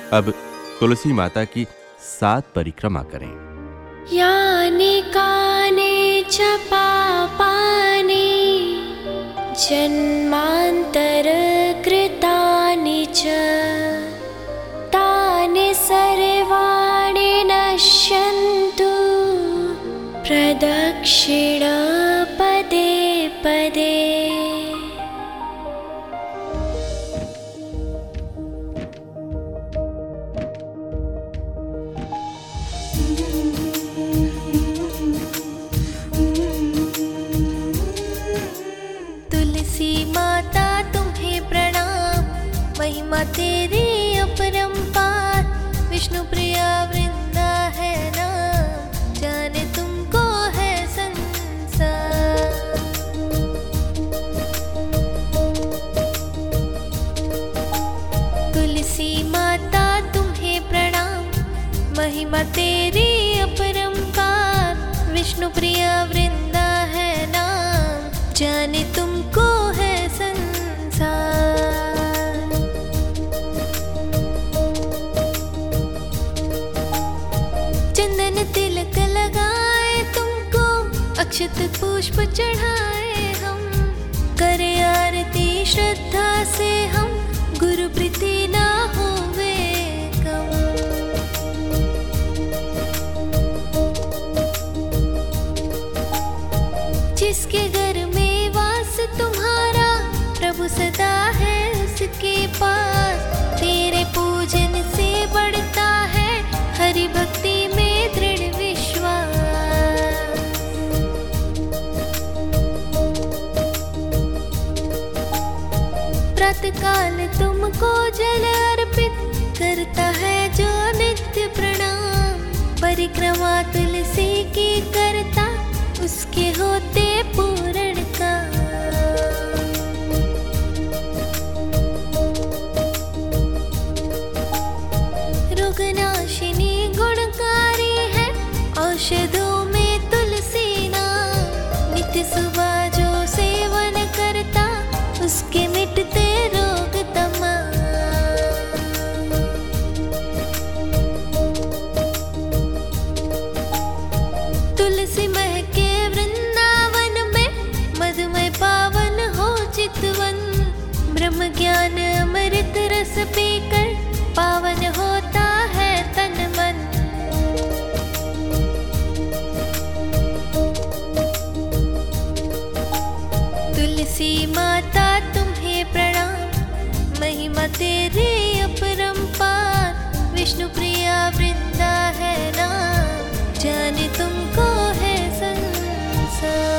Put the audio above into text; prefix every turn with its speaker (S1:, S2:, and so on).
S1: अब तुलसी माता की 7 परिक्रमा करें।
S2: यानि कानि च पापानि जन्मांतर कृतानि च तानि सर्वाणि नश्यन्तु प्रदक्षिण पदे पदे। तुलसी माता तुम्हें प्रणाम, महिमा तेरी अपरंपार। विष्णु प्रिया वृंदा है नाम, जाने तुमको है संसार। तुलसी माता तुम्हें प्रणाम, महिमा तेरी अपरंपार। विष्णु प्रिया वृंदा है नाम, जाने तुमको है संसार। चंदन तिलक लगाए तुमको, अक्षत पुष्प चढ़ाए हम। करे आरती श्रद्धा से हम, गुरु प्रीति ना होवे कम। जिसके घर में वास तुम्हारा, प्रभु सदा है उसके पास। तेरे पूजन से बढ़ता है, हरि भक्ति में दृढ़ विश्वास। प्रातः काल तुमको जल अर्पित, करता है जो नित्य प्रणाम। परिक्रमा तुलसी की करता, उसके होते पूर्ण काम। रोगनाशिनी गुणकारी है, औषधों में तुलसी नाम। नित्य सुबह जो सेवन करता, उसके मिटते रोग तमाम। तुलसी महके वृंदावन में, मधुमय पावन हो चितवन। ब्रह्म ज्ञान अमृत रस पीकर, पावन होता है तन मन। तुलसी माता तुम्हें प्रणाम, महिमा तेरी अपरंपार। विष्णु प्रिया वृंदा है नाम, जाने तुमको है संसार।